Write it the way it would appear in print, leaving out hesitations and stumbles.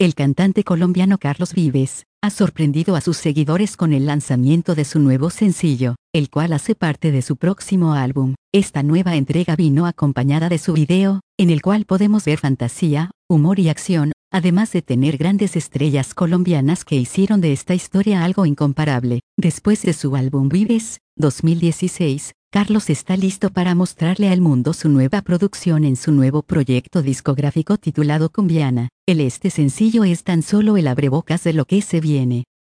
El cantante colombiano Carlos Vives ha sorprendido a sus seguidores con el lanzamiento de su nuevo sencillo, el cual hace parte de su próximo álbum. Esta nueva entrega vino acompañada de su video, en el cual podemos ver fantasía, humor y acción, además de tener grandes estrellas colombianas que hicieron de esta historia algo incomparable. Después de su álbum Vives, 2016, Carlos está listo para mostrarle al mundo su nueva producción en su nuevo proyecto discográfico titulado Cumbiana. Este sencillo es tan solo el abrebocas de lo que se viene.